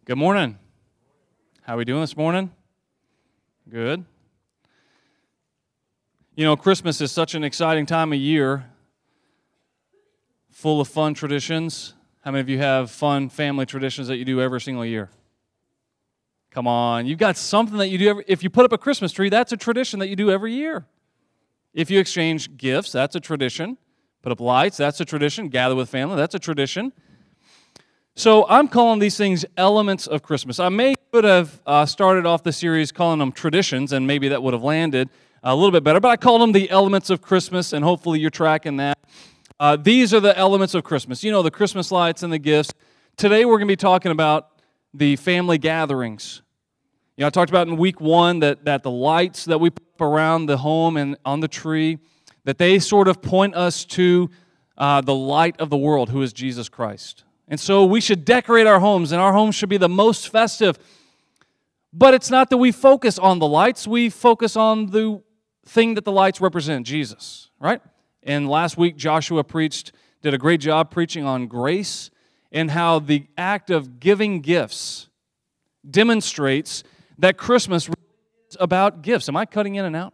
Good morning. How are we doing this morning? Good. You know, Christmas is such an exciting time of year, full of fun traditions. How many of you have fun family traditions that you do every single year? Come on, you've got something that you do if you put up a Christmas tree, that's a tradition that you do every year. If you exchange gifts, that's a tradition. Put up lights, that's a tradition. Gather with family, that's a tradition. So I'm calling these things elements of Christmas. I could have started off the series calling them traditions, and maybe that would have landed a little bit better, but I called them the elements of Christmas, and hopefully you're tracking that. These are the elements of Christmas. You know, the Christmas lights and the gifts. Today we're going to be talking about the family gatherings. You know, I talked about in week 1 that the lights that we put up around the home and on the tree, that they sort of point us to the light of the world, who is Jesus Christ. And so we should decorate our homes, and our homes should be the most festive. But it's not that we focus on the lights, we focus on the thing that the lights represent, Jesus, right? And last week, Joshua did a great job preaching on grace and how the act of giving gifts demonstrates that Christmas really is about gifts. Am I cutting in and out?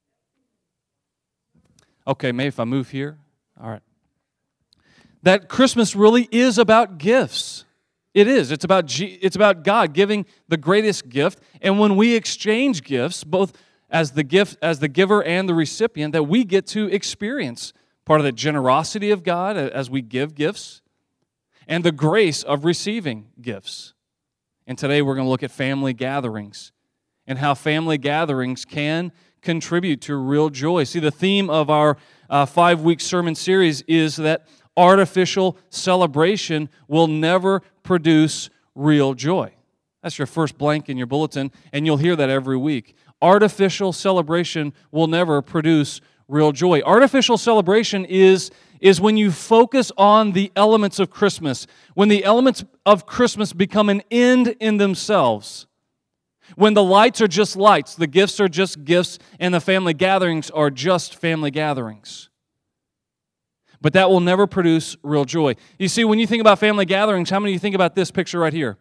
Okay, maybe if I move here. All right. That Christmas really is about gifts. It is. It's about God giving the greatest gift. And when we exchange gifts, both as the giver and the recipient, that we get to experience part of the generosity of God as we give gifts and the grace of receiving gifts. And today we're going to look at family gatherings and how family gatherings can contribute to real joy. See, the theme of our 5-week sermon series is that artificial celebration will never produce real joy. That's your first blank in your bulletin, and you'll hear that every week. Artificial celebration will never produce real joy. Artificial celebration is when you focus on the elements of Christmas, when the elements of Christmas become an end in themselves, when the lights are just lights, the gifts are just gifts, and the family gatherings are just family gatherings. But that will never produce real joy. You see, when you think about family gatherings, how many of you think about this picture right here?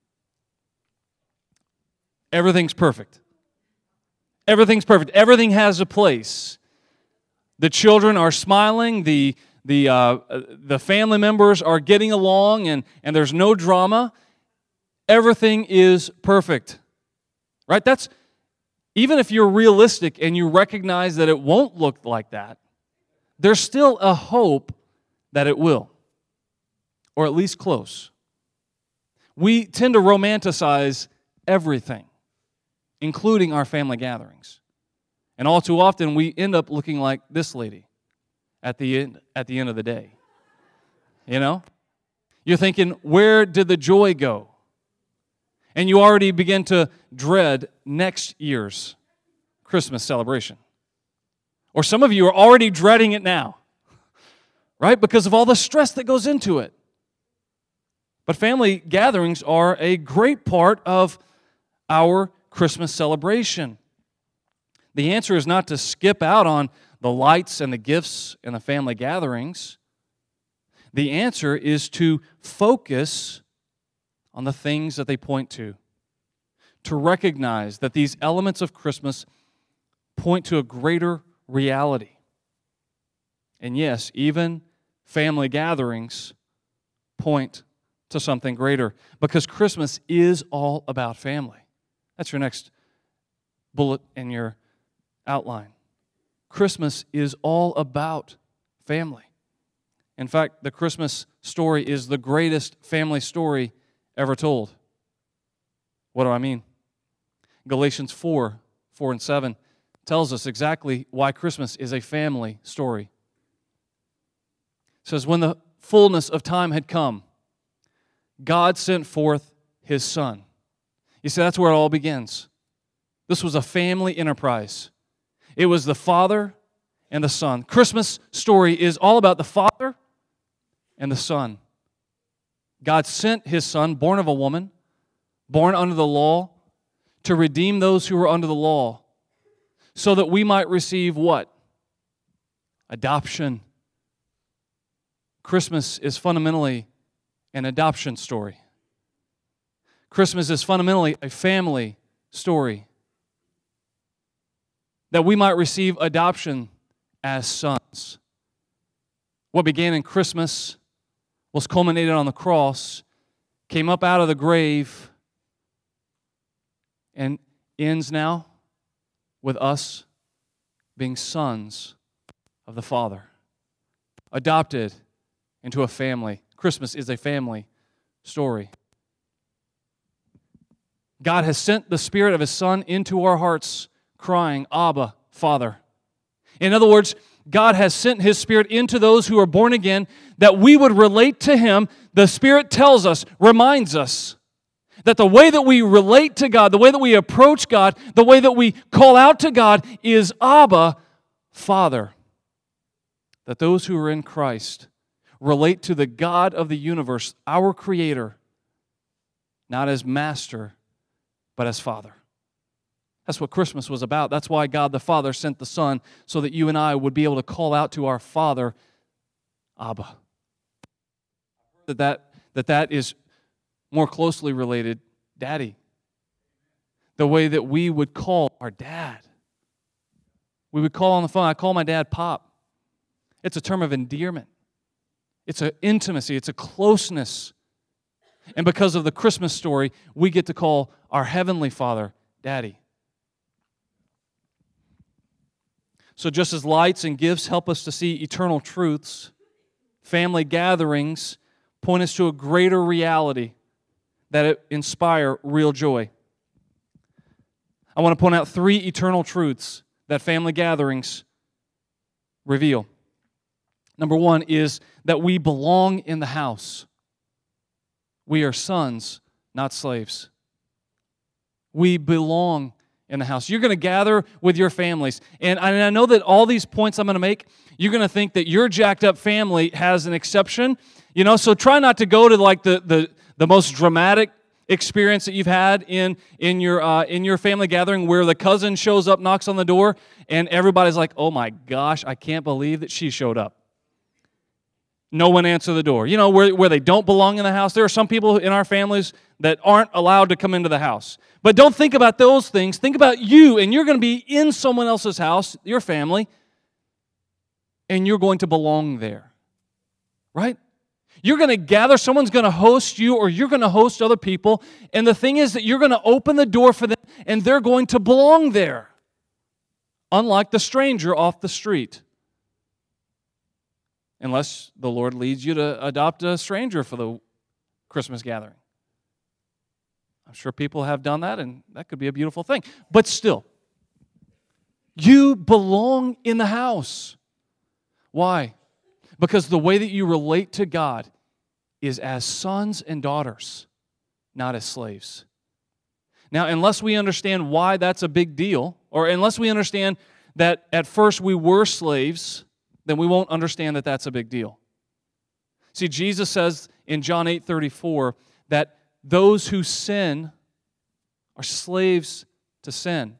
Everything's perfect. Everything's perfect. Everything has a place. The children are smiling. The family members are getting along, and there's no drama. Everything is perfect. Right? That's even if you're realistic and you recognize that it won't look like that, there's still a hope that it will, or at least close. We tend to romanticize everything, including our family gatherings. And all too often, we end up looking like this lady at the end of the day. You know? You're thinking, where did the joy go? And you already begin to dread next year's Christmas celebration. Or some of you are already dreading it now, right? Because of all the stress that goes into it. But family gatherings are a great part of our Christmas celebration. The answer is not to skip out on the lights and the gifts and the family gatherings. The answer is to focus on the things that they point to recognize that these elements of Christmas point to a greater reality. And yes, even family gatherings point to something greater, because Christmas is all about family. That's your next bullet in your outline. Christmas is all about family. In fact, the Christmas story is the greatest family story ever told. What do I mean? Galatians 4 and 7 tells us exactly why Christmas is a family story. It says, when the fullness of time had come, God sent forth His Son. You see, that's where it all begins. This was a family enterprise. It was the Father and the Son. Christmas story is all about the Father and the Son. God sent His Son, born of a woman, born under the law, to redeem those who were under the law, so that we might receive what? Adoption. Christmas is fundamentally an adoption story. Christmas is fundamentally a family story. That we might receive adoption as sons. What began in Christmas was culminated on the cross, came up out of the grave, and ends now with us being sons of the Father. Adopted into a family. Christmas is a family story. God has sent the Spirit of His Son into our hearts, crying, Abba, Father. In other words, God has sent His Spirit into those who are born again that we would relate to Him. The Spirit tells us, reminds us, that the way that we relate to God, the way that we approach God, the way that we call out to God is Abba, Father. That those who are in Christ relate to the God of the universe, our Creator, not as Master, but as Father. That's what Christmas was about. That's why God the Father sent the Son, so that you and I would be able to call out to our Father, Abba. That is more closely related, Daddy. The way that we would call our dad. We would call on the phone. I call my dad Pop. It's a term of endearment. It's an intimacy. It's a closeness. And because of the Christmas story, we get to call our Heavenly Father Daddy. So just as lights and gifts help us to see eternal truths, family gatherings point us to a greater reality that inspire real joy. I want to point out 3 eternal truths that family gatherings reveal. Number 1 is that we belong in the house. We are sons, not slaves. We belong in the house. You're going to gather with your families. And I know that all these points I'm going to make, you're going to think that your jacked up family has an exception. So try not to go to like the most dramatic experience that you've had in your family gathering where the cousin shows up, knocks on the door, and everybody's like, oh my gosh, I can't believe that she showed up. No one answered the door. Where they don't belong in the house. There are some people in our families that aren't allowed to come into the house. But don't think about those things. Think about you, and you're going to be in someone else's house, your family, and you're going to belong there. Right? You're going to gather, someone's going to host you, or you're going to host other people, and the thing is that you're going to open the door for them, and they're going to belong there. Unlike the stranger off the street. Unless the Lord leads you to adopt a stranger for the Christmas gathering. I'm sure people have done that, and that could be a beautiful thing. But still, you belong in the house. Why? Because the way that you relate to God is as sons and daughters, not as slaves. Now, unless we understand why that's a big deal, or unless we understand that at first we were slaves, then we won't understand that that's a big deal. See, Jesus says in John 8:34 that those who sin are slaves to sin.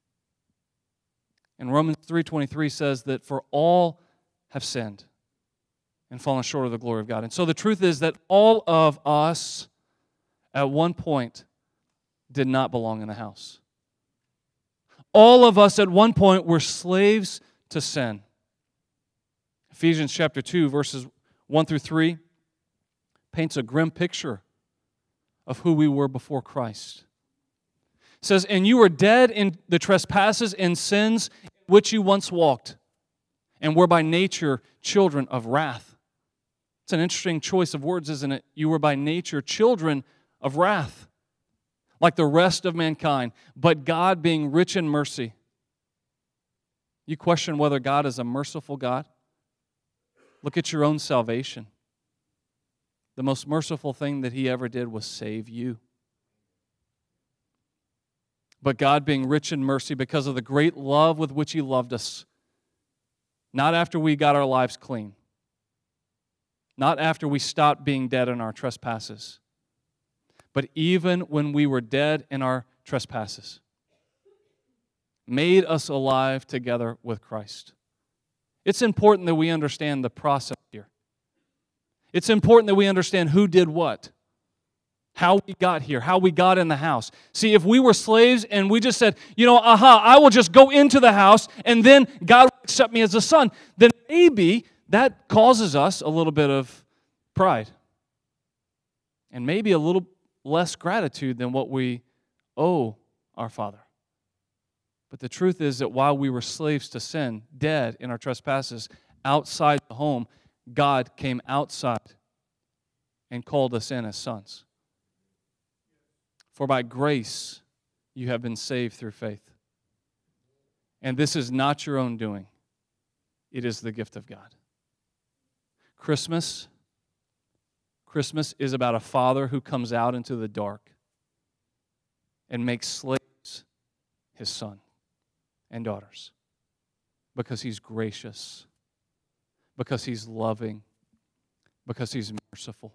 And Romans 3:23 says that for all have sinned and fallen short of the glory of God. And so the truth is that all of us at one point did not belong in the house. All of us at one point were slaves to sin. Ephesians chapter 2, verses 1 through 3 paints a grim picture of who we were before Christ. It says, and you were dead in the trespasses and sins in which you once walked, and were by nature children of wrath. It's an interesting choice of words, isn't it? You were by nature children of wrath, like the rest of mankind, but God being rich in mercy. You question whether God is a merciful God? Look at your own salvation. The most merciful thing that He ever did was save you. But God being rich in mercy because of the great love with which He loved us, not after we got our lives clean, not after we stopped being dead in our trespasses, but even when we were dead in our trespasses, made us alive together with Christ. It's important that we understand the process here. It's important that we understand who did what, how we got here, how we got in the house. See, if we were slaves and we just said, I will just go into the house and then God will accept me as a son, then maybe that causes us a little bit of pride and maybe a little less gratitude than what we owe our Father. But the truth is that while we were slaves to sin, dead in our trespasses, outside the home, God came outside and called us in as sons. For by grace you have been saved through faith. And this is not your own doing. It is the gift of God. Christmas is about a father who comes out into the dark and makes slaves his son and daughters because he's gracious, because he's loving, because he's merciful.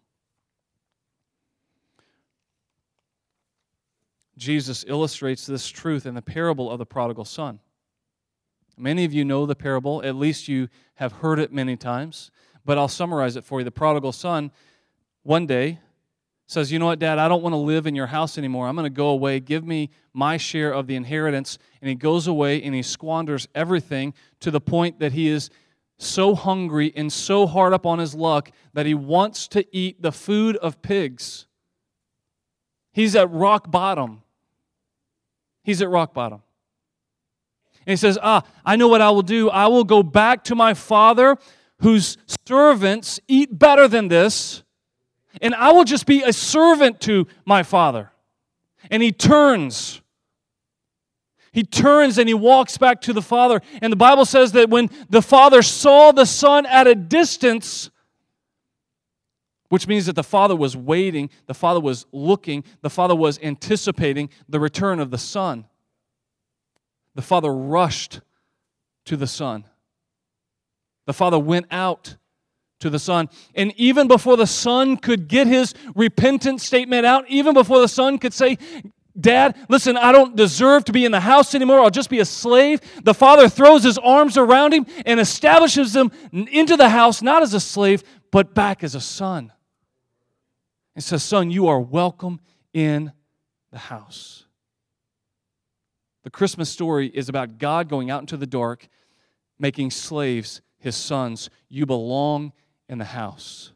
Jesus illustrates this truth in the parable of the prodigal son. Many of you know the parable, at least you have heard it many times, but I'll summarize it for you. The prodigal son one day says, you know what, Dad, I don't want to live in your house anymore. I'm going to go away. Give me my share of the inheritance. And he goes away and he squanders everything to the point that he is so hungry and so hard up on his luck that he wants to eat the food of pigs. He's at rock bottom. He's at rock bottom. And he says, I know what I will do. I will go back to my father whose servants eat better than this, and I will just be a servant to my father. And he turns. He turns and he walks back to the father. And the Bible says that when the father saw the son at a distance, which means that the father was waiting, the father was looking, the father was anticipating the return of the son. The father rushed to the son. The father went out to the son. And even before the son could get his repentant statement out, even before the son could say, Dad, listen, I don't deserve to be in the house anymore. I'll just be a slave. The father throws his arms around him and establishes him into the house, not as a slave, but back as a son. And says, son, you are welcome in the house. The Christmas story is about God going out into the dark, making slaves his sons. You belong in the house.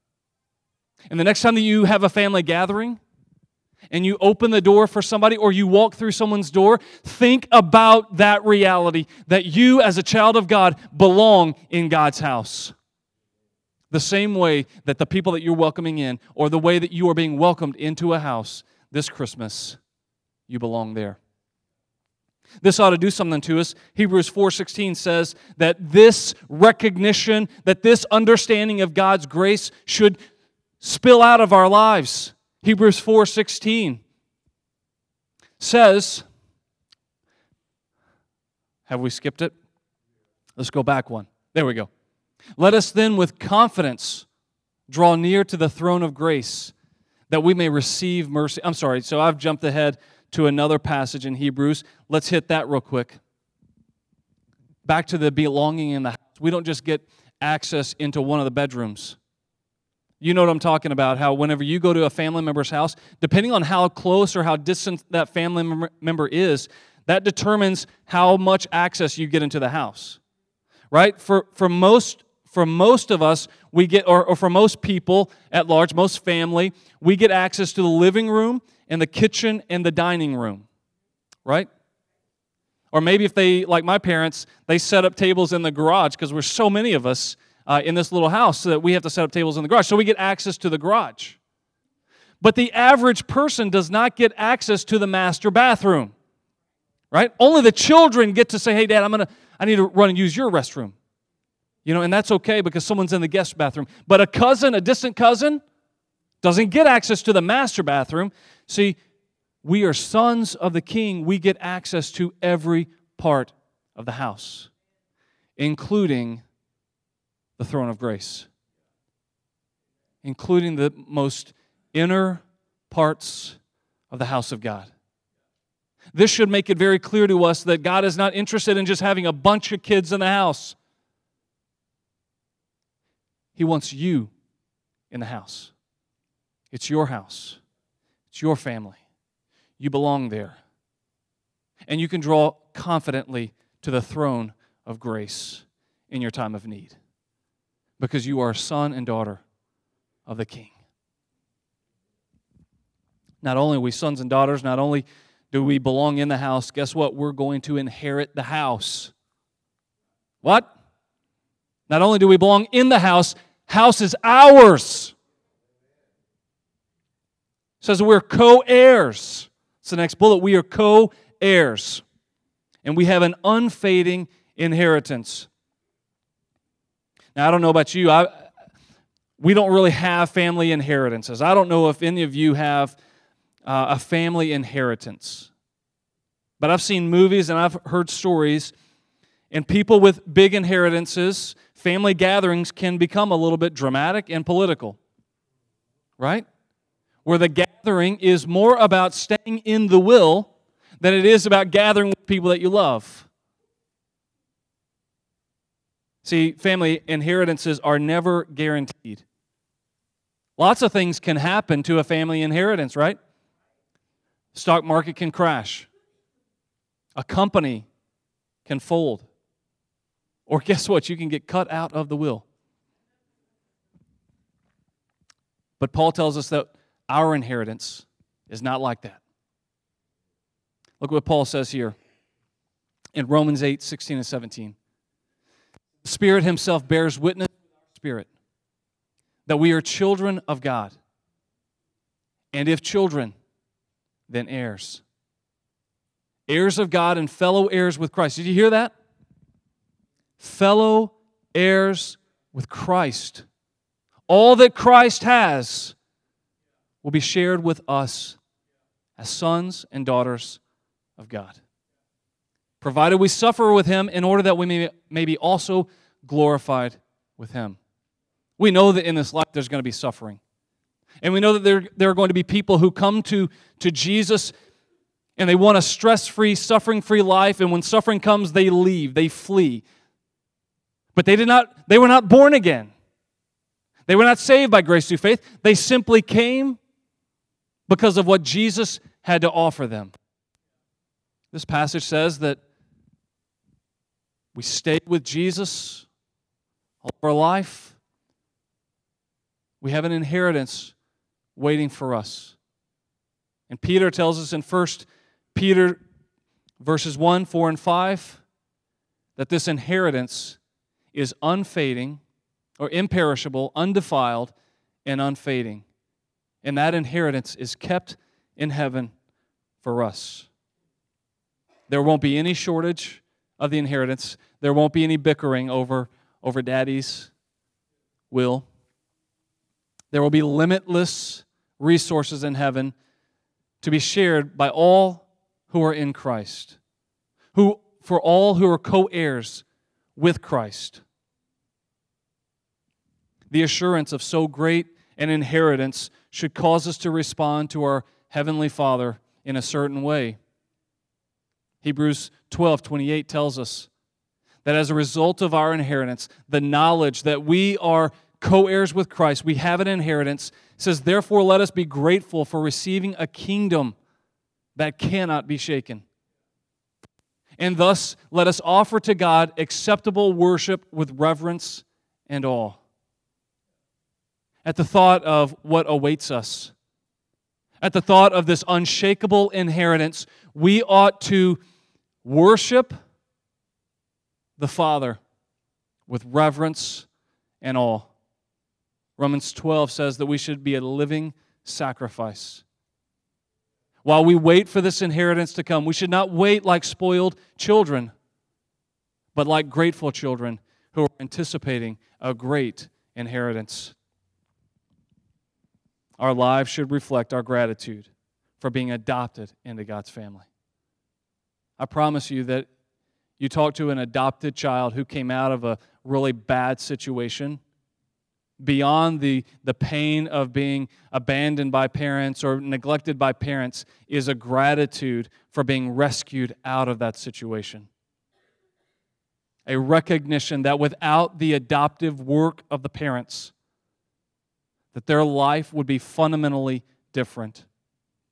And the next time that you have a family gathering and you open the door for somebody or you walk through someone's door, think about that reality that you as a child of God belong in God's house. The same way that the people that you're welcoming in or the way that you are being welcomed into a house this Christmas, you belong there. This ought to do something to us. Hebrews 4:16 says that this recognition, that this understanding of God's grace should spill out of our lives. Hebrews 4:16 says, have we skipped it? Let's go back one. There we go. Let us then with confidence draw near to the throne of grace that we may receive mercy. I'm sorry, so I've jumped ahead to another passage in Hebrews. Let's hit that real quick. Back to the belonging in the house. We don't just get access into one of the bedrooms. You know what I'm talking about, how whenever you go to a family member's house, depending on how close or how distant that family member is, that determines how much access you get into the house. Right? For most of us, we get, or for most people at large, most family, we get access to the living room and the kitchen and the dining room, right? Or maybe if they, like my parents, they set up tables in the garage because we're so many of us in this little house so that we have to set up tables in the garage. So we get access to the garage. But the average person does not get access to the master bathroom, right? Only the children get to say, hey, Dad, I need to run and use your restroom. And that's okay because someone's in the guest bathroom. But a distant cousin, doesn't get access to the master bathroom. See, we are sons of the King. We get access to every part of the house, including the throne of grace, including the most inner parts of the house of God. This should make it very clear to us that God is not interested in just having a bunch of kids in the house. He wants you in the house. It's your house. It's your family. You belong there. And you can draw confidently to the throne of grace in your time of need because you are a son and daughter of the King. Not only are we sons and daughters, not only do we belong in the house, guess what? We're going to inherit the house. What? Not only do we belong in the house is ours. It says we're co-heirs. It's the next bullet. We are co-heirs. And we have an unfading inheritance. Now, I don't know about you. We don't really have family inheritances. I don't know if any of you have a family inheritance. But I've seen movies and I've heard stories, and people with big inheritances, family gatherings can become a little bit dramatic and political. Right? Where the gathering is more about staying in the will than it is about gathering with people that you love. See, family inheritances are never guaranteed. Lots of things can happen to a family inheritance, right? Stock market can crash. A company can fold. Or guess what? You can get cut out of the will. But Paul tells us that our inheritance is not like that. Look what Paul says here in Romans 8, 16 and 17. The Spirit Himself bears witness with our spirit that we are children of God. And if children, then heirs. Heirs of God and fellow heirs with Christ. Did you hear that? Fellow heirs with Christ. All that Christ has will be shared with us as sons and daughters of God. Provided we suffer with Him in order that we may be also glorified with Him. We know that in this life there's going to be suffering. And we know that there are going to be people who come to Jesus and they want a stress-free, suffering-free life, and when suffering comes, they leave, they flee. But they were not born again. They were not saved by grace through faith. They simply came because of what Jesus had to offer them. This passage says that we stay with Jesus all of our life. We have an inheritance waiting for us. And Peter tells us in 1 Peter verses 1, 4, and 5 that this inheritance is unfading or imperishable, undefiled, and unfading. And that inheritance is kept in heaven for us. There won't be any shortage of the inheritance. There won't be any bickering over daddy's will. There will be limitless resources in heaven to be shared by all who are in Christ, for all who are co-heirs with Christ. The assurance of so great an inheritance should cause us to respond to our Heavenly Father in a certain way. Hebrews 12:28 tells us that as a result of our inheritance, the knowledge that we are co-heirs with Christ, we have an inheritance. It says, therefore, let us be grateful for receiving a kingdom that cannot be shaken. And thus, let us offer to God acceptable worship with reverence and awe. At the thought of what awaits us, at the thought of this unshakable inheritance, we ought to worship the Father with reverence and awe. Romans 12 says that we should be a living sacrifice. While we wait for this inheritance to come, we should not wait like spoiled children, but like grateful children who are anticipating a great inheritance. Our lives should reflect our gratitude for being adopted into God's family. I promise you that you talk to an adopted child who came out of a really bad situation, beyond the pain of being abandoned by parents or neglected by parents, is a gratitude for being rescued out of that situation. A recognition that without the adoptive work of the parents, that their life would be fundamentally different.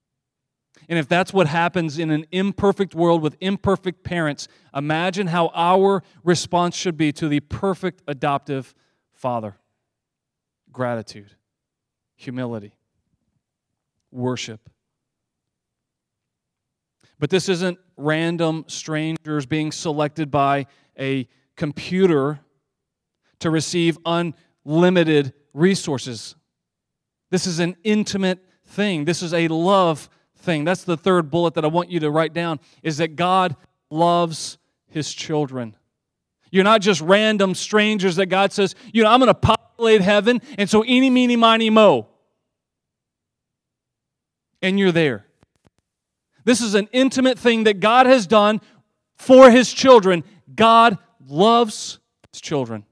And if that's what happens in an imperfect world with imperfect parents, imagine how our response should be to the perfect adoptive Father. Gratitude, humility, worship. But this isn't random strangers being selected by a computer to receive unlimited resources. This is an intimate thing. This is a love thing. That's the third bullet that I want you to write down, is that God loves His children. You're not just random strangers that God says, I'm going to populate heaven, and so eeny, meeny, miny, mo. And you're there. This is an intimate thing that God has done for His children. God loves His children.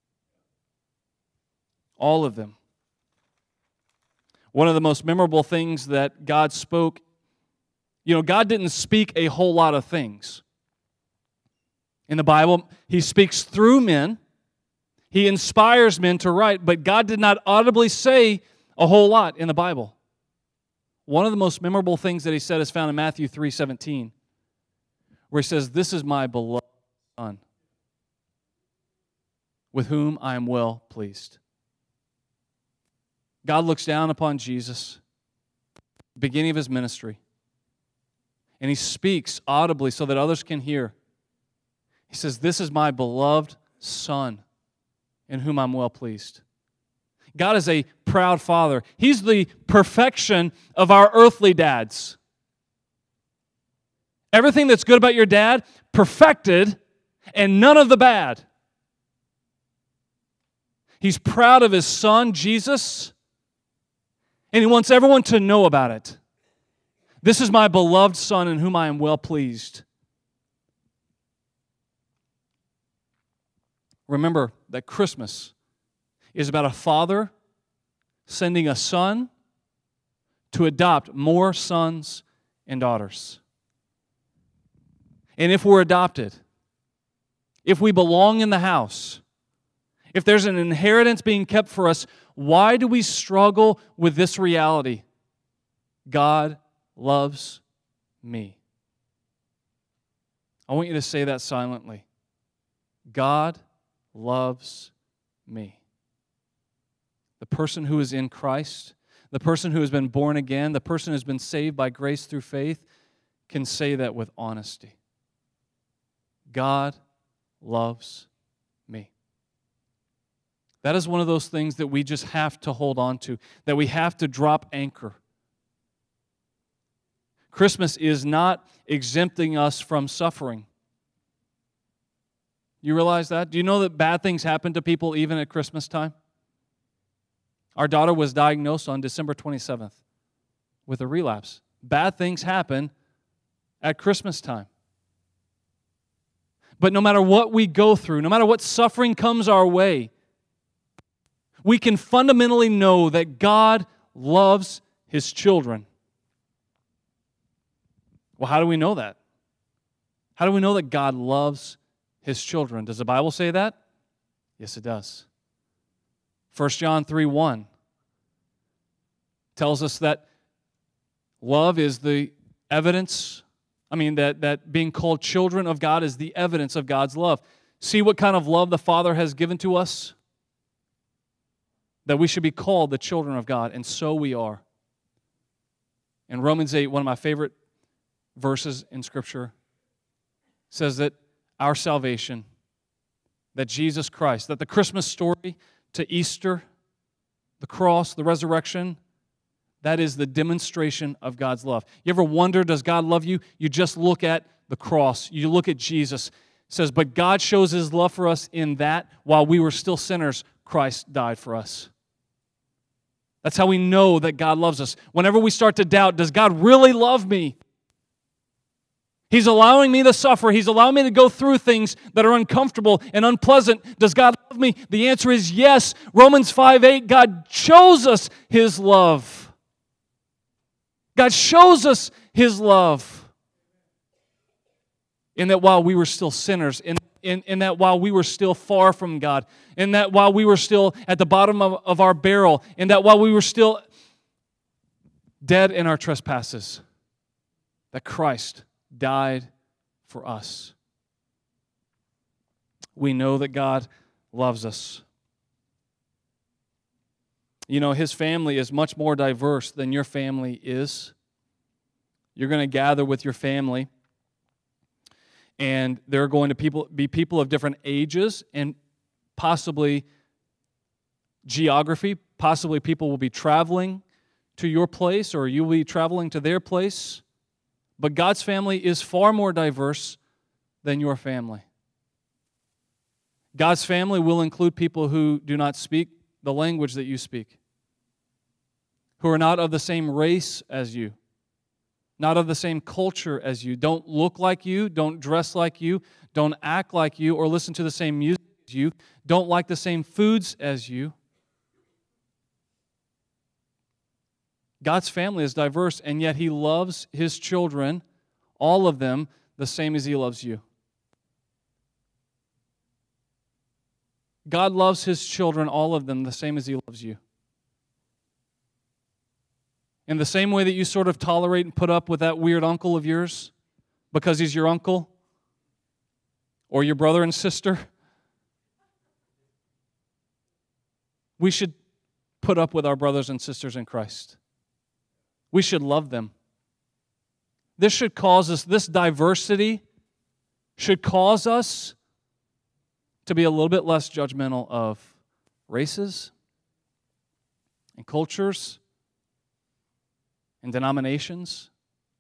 All of them. One of the most memorable things that God spoke, God didn't speak a whole lot of things. In the Bible, He speaks through men. He inspires men to write, but God did not audibly say a whole lot in the Bible. One of the most memorable things that He said is found in Matthew 3:17, where He says, "This is my beloved Son, with whom I am well pleased." God looks down upon Jesus, beginning of His ministry, and He speaks audibly so that others can hear. He says, "This is my beloved Son, in whom I'm well pleased." God is a proud Father. He's the perfection of our earthly dads. Everything that's good about your dad, perfected, and none of the bad. He's proud of His Son, Jesus, and He wants everyone to know about it. This is my beloved Son in whom I am well pleased. Remember that Christmas is about a father sending a son to adopt more sons and daughters. And if we're adopted, if we belong in the house, if there's an inheritance being kept for us, why do we struggle with this reality? God loves me. I want you to say that silently. God loves me. The person who is in Christ, the person who has been born again, the person who has been saved by grace through faith, can say that with honesty. God loves me. That is one of those things that we just have to hold on to, that we have to drop anchor. Christmas is not exempting us from suffering. You realize that? Do you know that bad things happen to people even at Christmas time? Our daughter was diagnosed on December 27th with a relapse. Bad things happen at Christmas time. But no matter what we go through, no matter what suffering comes our way, we can fundamentally know that God loves His children. Well, how do we know that? How do we know that God loves His children? Does the Bible say that? Yes, it does. 1 John 3:1 tells us that love is the evidence, that being called children of God is the evidence of God's love. See what kind of love the Father has given to us? That we should be called the children of God, and so we are. In Romans 8, one of my favorite verses in Scripture, says that our salvation, that Jesus Christ, that the Christmas story to Easter, the cross, the resurrection, that is the demonstration of God's love. You ever wonder, does God love you? You just look at the cross. You look at Jesus. It says, but God shows His love for us in that while we were still sinners, Christ died for us. That's how we know that God loves us. Whenever we start to doubt, does God really love me? He's allowing me to suffer. He's allowing me to go through things that are uncomfortable and unpleasant. Does God love me? The answer is yes. Romans 5:8, God shows us His love. God shows us His love. In that while we were still sinners, in that while we were still far from God, in that while we were still at the bottom of our barrel, in that while we were still dead in our trespasses, that Christ died for us. We know that God loves us. You know, His family is much more diverse than your family is. You're going to gather with your family, and there are going to be people of different ages and possibly geography. Possibly people will be traveling to your place, or you will be traveling to their place. But God's family is far more diverse than your family. God's family will include people who do not speak the language that you speak, who are not of the same race as you, not of the same culture as you, don't look like you, don't dress like you, don't act like you, or listen to the same music as you, don't like the same foods as you. God's family is diverse, and yet He loves His children, all of them, the same as He loves you. God loves His children, all of them, the same as He loves you. In the same way that you sort of tolerate and put up with that weird uncle of yours because he's your uncle or your brother and sister, we should put up with our brothers and sisters in Christ. We should love them. This should cause us, this diversity should cause us to be a little bit less judgmental of races and cultures and denominations.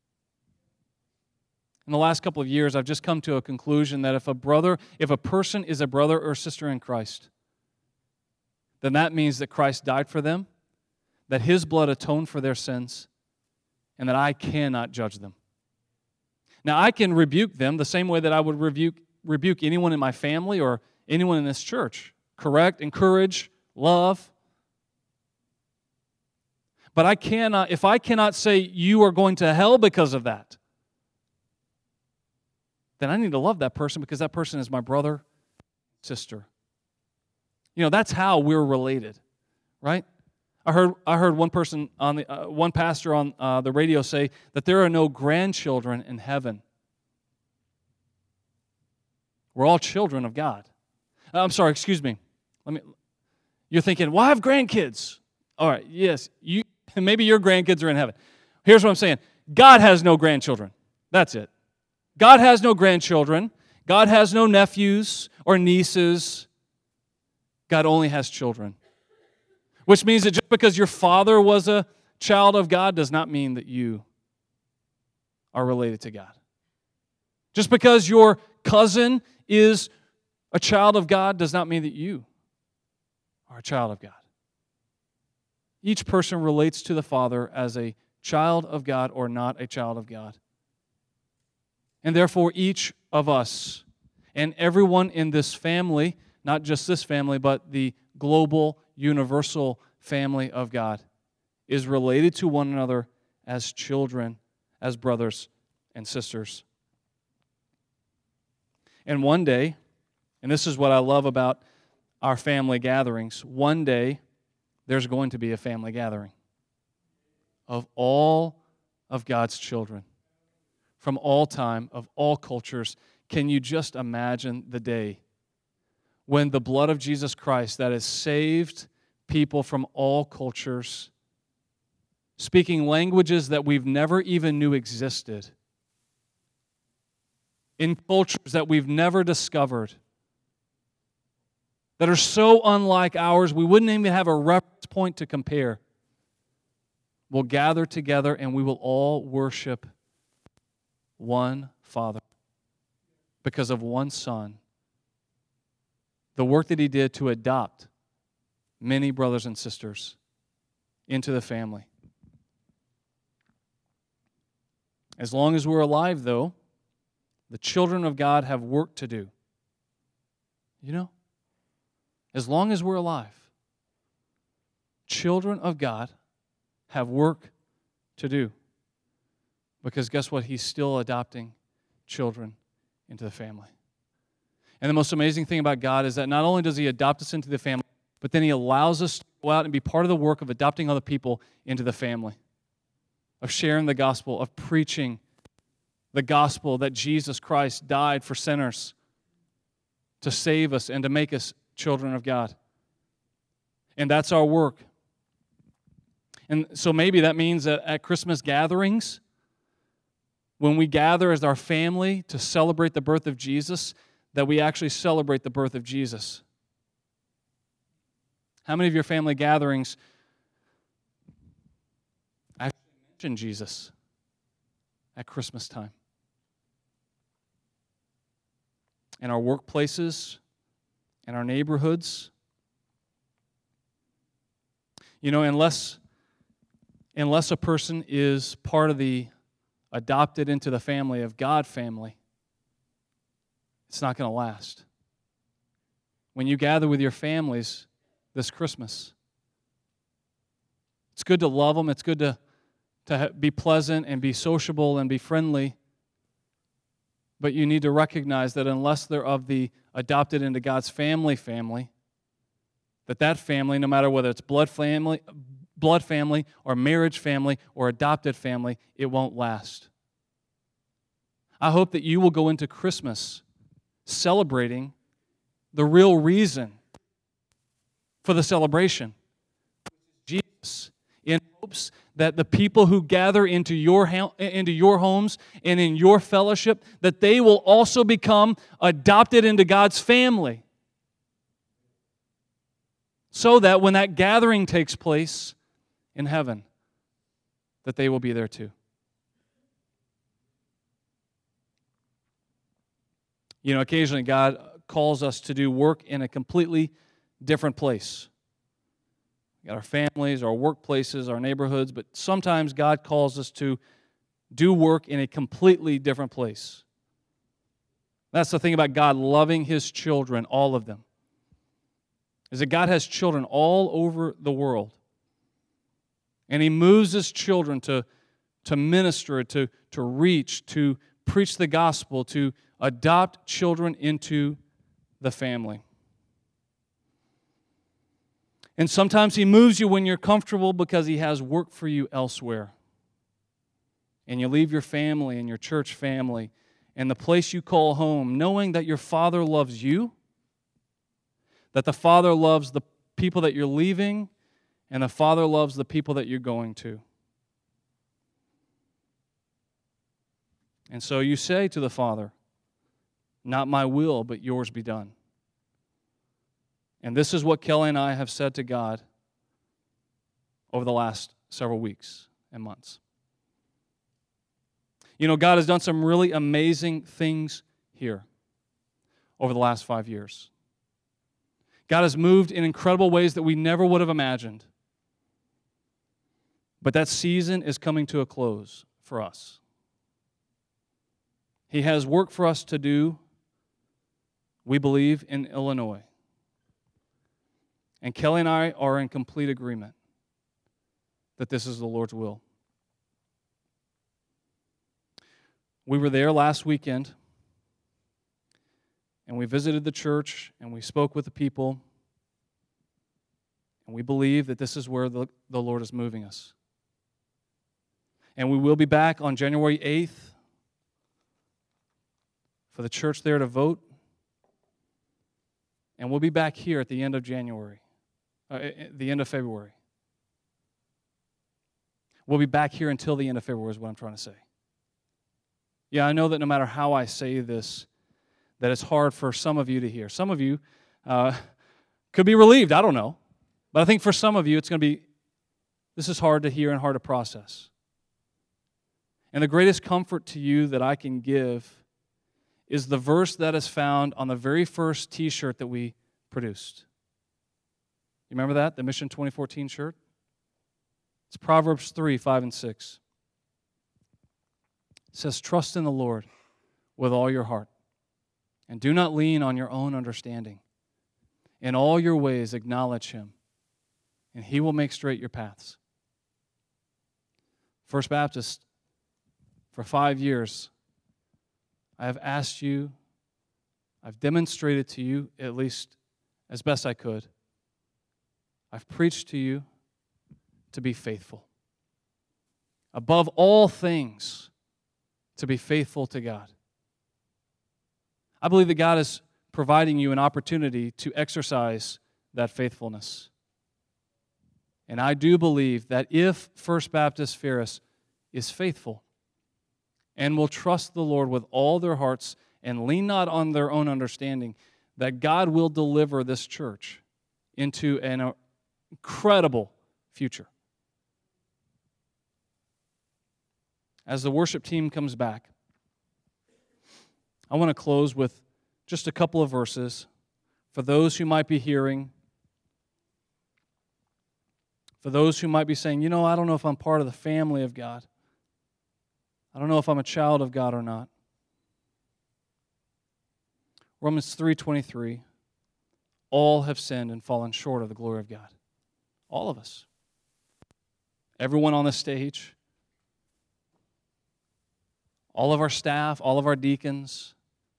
In the last couple of years, I've just come to a conclusion that if a person is a brother or sister in Christ, then that means that Christ died for them, that His blood atoned for their sins, and that I cannot judge them. Now, I can rebuke them the same way that I would rebuke anyone in my family or anyone in this church. Correct, encourage, love. But if I cannot say you are going to hell because of that, then I need to love that person because that person is my brother, sister. You know, that's how we're related, right? I heard one person one pastor on the radio say that there are no grandchildren in heaven. We're all children of God. I'm sorry, excuse me. You're thinking, well, I have grandkids. All right, yes, maybe your grandkids are in heaven. Here's what I'm saying. God has no grandchildren. That's it. God has no grandchildren. God has no nephews or nieces. God only has children. Which means that just because your father was a child of God does not mean that you are related to God. Just because your cousin is a child of God does not mean that you are a child of God. Each person relates to the Father as a child of God or not a child of God. And therefore, each of us and everyone in this family, not just this family, but the global, universal family of God, is related to one another as children, as brothers and sisters. And one day, and this is what I love about our family gatherings, one day there's going to be a family gathering of all of God's children from all time, of all cultures. Can you just imagine the day when the blood of Jesus Christ that has saved people from all cultures, speaking languages that we've never even knew existed, in cultures that we've never discovered, that are so unlike ours, we wouldn't even have a reference point to compare, will gather together and we will all worship one Father because of one Son. The work that He did to adopt many brothers and sisters into the family. As long as we're alive, though, the children of God have work to do. You know? As long as we're alive, children of God have work to do. Because guess what? He's still adopting children into the family. And the most amazing thing about God is that not only does He adopt us into the family, but then He allows us to go out and be part of the work of adopting other people into the family, of sharing the gospel, of preaching the gospel that Jesus Christ died for sinners to save us and to make us children of God. And that's our work. And so maybe that means that at Christmas gatherings, when we gather as our family to celebrate the birth of Jesus, that we actually celebrate the birth of Jesus. How many of your family gatherings actually mention Jesus at Christmas time? In our workplaces, in our neighborhoods. You know, unless a person is part of the adopted into the family of God family, it's not going to last. When you gather with your families this Christmas, it's good to love them. It's good to be pleasant and be sociable and be friendly. But you need to recognize that unless they're of the adopted into God's family, that family, no matter whether it's blood family or marriage family or adopted family, it won't last. I hope that you will go into Christmas celebrating the real reason for the celebration, Jesus, in hopes that the people who gather into your homes and in your fellowship, that they will also become adopted into God's family. So that when that gathering takes place in heaven, that they will be there too. You know, occasionally God calls us to do work in a completely different place. We got our families, our workplaces, our neighborhoods, but sometimes God calls us to do work in a completely different place. That's the thing about God loving His children, all of them, is that God has children all over the world. And He moves His children to minister, to reach, to preach the gospel, to adopt children into the family. And sometimes He moves you when you're comfortable because He has work for you elsewhere. And you leave your family and your church family and the place you call home, knowing that your Father loves you, that the Father loves the people that you're leaving, and the Father loves the people that you're going to. And so you say to the Father, "Not my will, but yours be done." And this is what Kelly and I have said to God over the last several weeks and months. You know, God has done some really amazing things here over the last 5 years. God has moved in incredible ways that we never would have imagined. But that season is coming to a close for us. He has work for us to do, we believe, in Illinois. And Kelly and I are in complete agreement that this is the Lord's will. We were there last weekend, and we visited the church, and we spoke with the people, and we believe that this is where the Lord is moving us. And we will be back on January 8th for the church there to vote, and we'll be back here at the end of the end of February. We'll be back here until the end of February is what I'm trying to say. Yeah, I know that no matter how I say this, that it's hard for some of you to hear. Some of you could be relieved, I don't know. But I think for some of you, this is hard to hear and hard to process. And the greatest comfort to you that I can give is the verse that is found on the very first t-shirt that we produced. You remember that? The Mission 2014 shirt? It's Proverbs 3, 5, and 6. It says, "Trust in the Lord with all your heart, and do not lean on your own understanding. In all your ways acknowledge Him, and He will make straight your paths." First Baptist, for 5 years, I have asked you, I've demonstrated to you, at least as best I could, I've preached to you to be faithful. Above all things, to be faithful to God. I believe that God is providing you an opportunity to exercise that faithfulness. And I do believe that if First Baptist Ferris is faithful and will trust the Lord with all their hearts and lean not on their own understanding, that God will deliver this church into an incredible future. As the worship team comes back, I want to close with just a couple of verses for those who might be hearing, for those who might be saying, I don't know if I'm part of the family of God. I don't know if I'm a child of God or not. Romans 3:23, all have sinned and fallen short of the glory of God. All of us. Everyone on this stage, all of our staff, all of our deacons,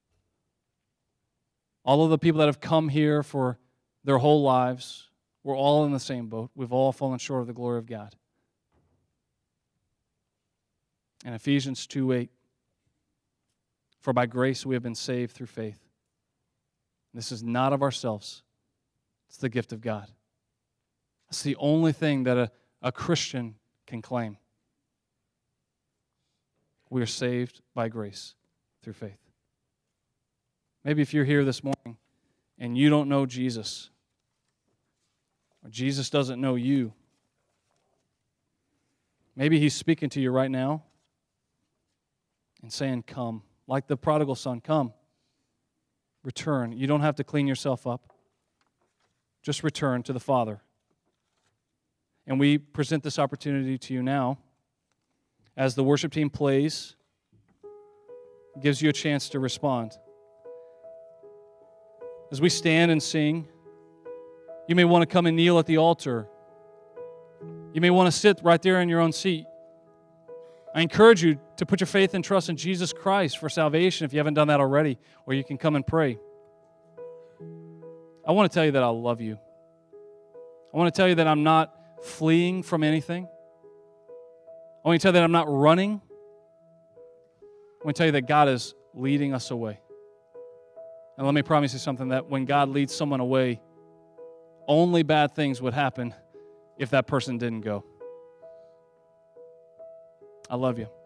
all of the people that have come here for their whole lives, we're all in the same boat. We've all fallen short of the glory of God. And Ephesians 2:8, for by grace we have been saved through faith. This is not of ourselves. It's the gift of God. That's the only thing that a Christian can claim. We are saved by grace through faith. Maybe if you're here this morning and you don't know Jesus, or Jesus doesn't know you, maybe He's speaking to you right now and saying, come. Like the prodigal son, come. Return. You don't have to clean yourself up. Just return to the Father. And we present this opportunity to you now as the worship team plays. It gives you a chance to respond. As we stand and sing, you may want to come and kneel at the altar. You may want to sit right there in your own seat. I encourage you to put your faith and trust in Jesus Christ for salvation if you haven't done that already, or you can come and pray. I want to tell you that I love you. I want to tell you that I'm not fleeing from anything. I want to tell you that I'm not running. I want to tell you that God is leading us away. And let me promise you something, that when God leads someone away, only bad things would happen if that person didn't go. I love you.